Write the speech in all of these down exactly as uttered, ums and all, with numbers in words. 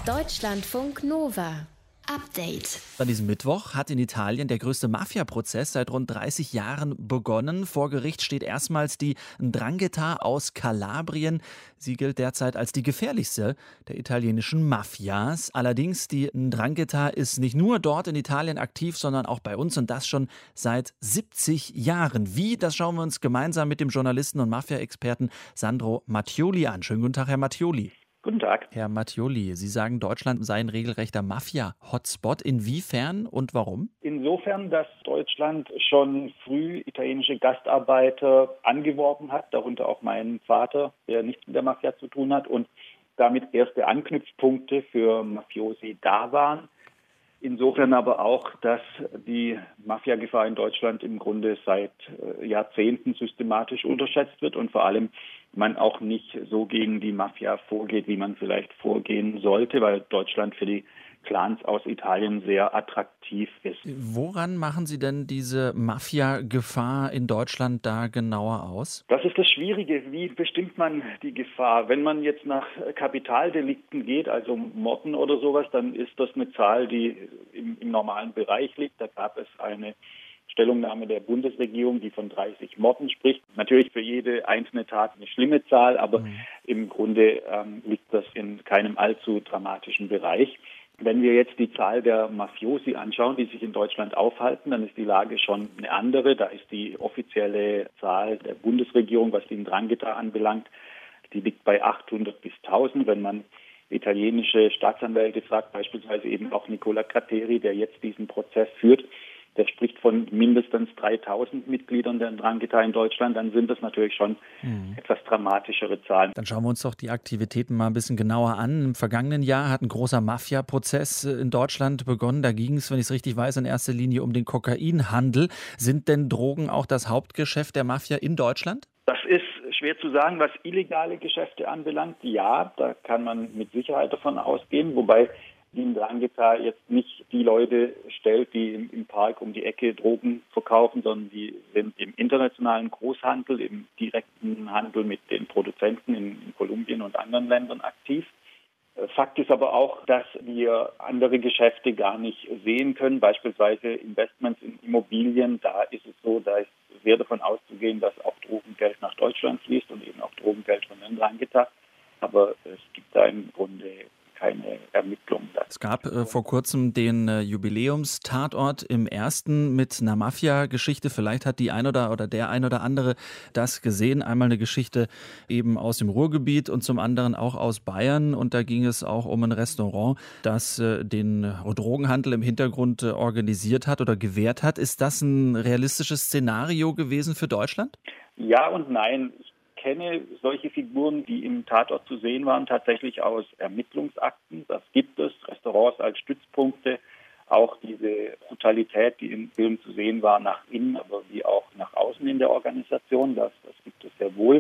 Deutschlandfunk Nova. Update. An diesem Mittwoch hat in Italien der größte Mafia-Prozess seit rund dreißig Jahren begonnen. Vor Gericht steht erstmals die 'Ndrangheta aus Kalabrien. Sie gilt derzeit als die gefährlichste der italienischen Mafias. Allerdings, die 'Ndrangheta ist nicht nur dort in Italien aktiv, sondern auch bei uns, und das schon seit siebzig Jahren. Wie, das schauen wir uns gemeinsam mit dem Journalisten und Mafia-Experten Sandro Mattioli an. Schönen guten Tag, Herr Mattioli. Guten Tag. Herr Mattioli, Sie sagen, Deutschland sei ein regelrechter Mafia-Hotspot. Inwiefern und warum? Insofern, dass Deutschland schon früh italienische Gastarbeiter angeworben hat, darunter auch meinen Vater, der nichts mit der Mafia zu tun hat, und damit erste Anknüpfpunkte für Mafiosi da waren. Insofern aber auch, dass die Mafia-Gefahr in Deutschland im Grunde seit Jahrzehnten systematisch unterschätzt wird und vor allem man auch nicht so gegen die Mafia vorgeht, wie man vielleicht vorgehen sollte, weil Deutschland für die Clans aus Italien sehr attraktiv ist. Woran machen Sie denn diese Mafia-Gefahr in Deutschland da genauer aus? Das ist das Schwierige. Wie bestimmt man die Gefahr? Wenn man jetzt nach Kapitaldelikten geht, also Morden oder sowas, dann ist das eine Zahl, die im, im normalen Bereich liegt. Da gab es eine Stellungnahme der Bundesregierung, die von dreißig Morden spricht. Natürlich für jede einzelne Tat eine schlimme Zahl, aber mhm. im Grunde ähm, liegt das in keinem allzu dramatischen Bereich. Wenn wir jetzt die Zahl der Mafiosi anschauen, die sich in Deutschland aufhalten, dann ist die Lage schon eine andere. Da ist die offizielle Zahl der Bundesregierung, was die 'Ndrangheta anbelangt, die liegt bei achthundert bis tausend. Wenn man italienische Staatsanwälte fragt, beispielsweise eben auch Nicola Gratteri, der jetzt diesen Prozess führt, der spricht von mindestens dreitausend Mitgliedern der 'Ndrangheta in Deutschland, dann sind das natürlich schon mhm. etwas dramatischere Zahlen. Dann schauen wir uns doch die Aktivitäten mal ein bisschen genauer an. Im vergangenen Jahr hat ein großer Mafia-Prozess in Deutschland begonnen. Da ging es, wenn ich es richtig weiß, in erster Linie um den Kokainhandel. Sind denn Drogen auch das Hauptgeschäft der Mafia in Deutschland? Das ist schwer zu sagen, was illegale Geschäfte anbelangt. Ja, da kann man mit Sicherheit davon ausgehen, wobei die 'Ndrangheta jetzt nicht die Leute stellt, die im, im Park um die Ecke Drogen verkaufen, sondern die sind im internationalen Großhandel, im direkten Handel mit den Produzenten in, in Kolumbien und anderen Ländern aktiv. Fakt ist aber auch, dass wir andere Geschäfte gar nicht sehen können, beispielsweise Investments in Immobilien. Da ist es so, da ist sehr davon auszugehen, dass auch Drogengeld nach Deutschland fließt und eben auch Drogengeld von der 'Ndrangheta. Aber es gibt da im Grunde keine Ermittlungen. Es gab äh, vor kurzem den äh, Jubiläumstatort im ersten mit einer Mafia-Geschichte. Vielleicht hat die ein oder, oder der ein oder andere das gesehen. Einmal eine Geschichte eben aus dem Ruhrgebiet und zum anderen auch aus Bayern. Und da ging es auch um ein Restaurant, das äh, den Drogenhandel im Hintergrund äh, organisiert hat oder gewährt hat. Ist das ein realistisches Szenario gewesen für Deutschland? Ja und nein. Ich kenne solche Figuren, die im Tatort zu sehen waren, tatsächlich aus Ermittlungsakten. Das gibt es, Restaurants als Stützpunkte, auch diese Brutalität, die im Film zu sehen war, nach innen, aber wie auch nach außen in der Organisation, das, das gibt es sehr wohl.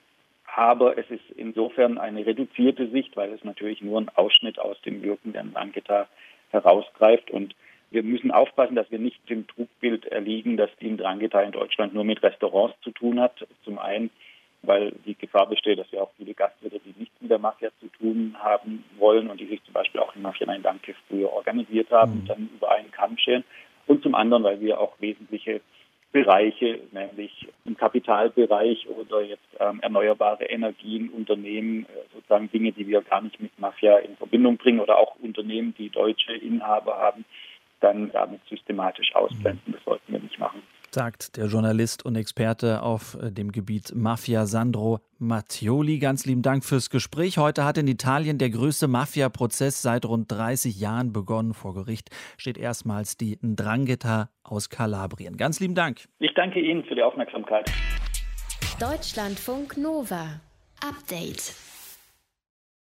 Aber es ist insofern eine reduzierte Sicht, weil es natürlich nur ein Ausschnitt aus dem Wirken der 'Ndrangheta herausgreift, und wir müssen aufpassen, dass wir nicht dem Trugbild erliegen, dass die 'Ndrangheta in Deutschland nur mit Restaurants zu tun hat. Zum einen, weil die Gefahr besteht, dass wir auch viele Gastwirte, die nichts mit der Mafia zu tun haben wollen und die sich zum Beispiel auch in Mafia Nein Danke früher organisiert haben, mhm. dann über einen Kamm scheren. Und zum anderen, weil wir auch wesentliche Bereiche, nämlich im Kapitalbereich oder jetzt ähm, erneuerbare Energien, Unternehmen, äh, sozusagen Dinge, die wir gar nicht mit Mafia in Verbindung bringen, oder auch Unternehmen, die deutsche Inhaber haben, dann damit systematisch ausblenden. Mhm. Das sollten wir nicht machen. Sagt der Journalist und Experte auf dem Gebiet Mafia Sandro Mattioli. Ganz lieben Dank fürs Gespräch. Heute hat in Italien der größte Mafia-Prozess seit rund dreißig Jahren begonnen. Vor Gericht steht erstmals die 'Ndrangheta aus Kalabrien. Ganz lieben Dank. Ich danke Ihnen für die Aufmerksamkeit. Deutschlandfunk Nova. Update.